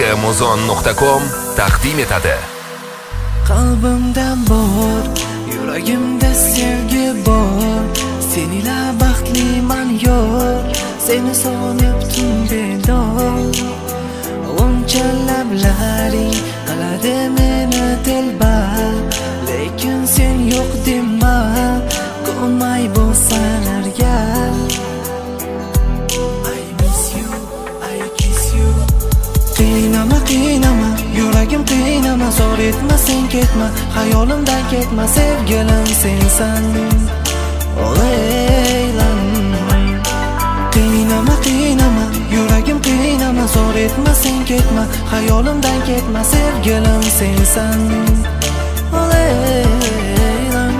muzon.com taqdim etadi. Qalbimda bor, yuragimda sevgi bor. Senila baxtliman yor, seni sog'inib tun bedor. Uncha lablaring qiladi meni telba, lekin sen yo'q dema, ko'nmay bo'lsalarga. I miss you, I kiss you. Qiynama, qiynama, yuragim qiynama, zor etma, sen ketma, xayolimdan ketma, sevgilim sensan. Olaylan. Qiynama, qiynama, yuragim qiynama, zor etma, sen ketma, xayolimdan ketma, sevgilim sensan. Olaylan.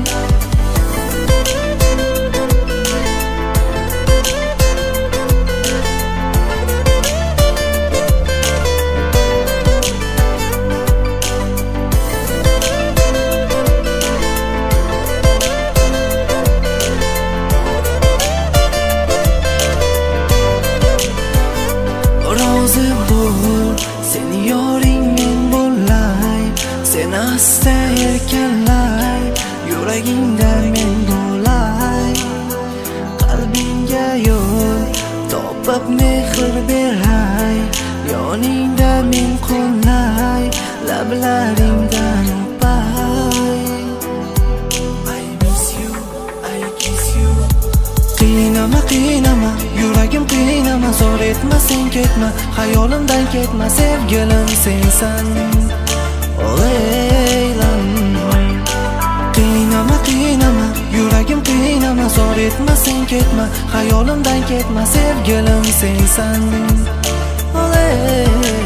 Rozi bo'l, seni yoring men bo'lay, sen asta erkanlay, yuragingda men bo'lay. Qalbingga yo'l topib mehr beray, yoningda men qo'nlay, lablaringdan o'pay. I miss you, I kiss you. Qiynama, qiynama, yuragim qiynama, zor etma, sen ketma, xayolimdan ketma, sevgilim sensan. Olaylan. Qiynama, qiynama, yuragim qiynama, zor etma, sen ketma, xayolimdan ketma, sevgilim sensan. Olaylan.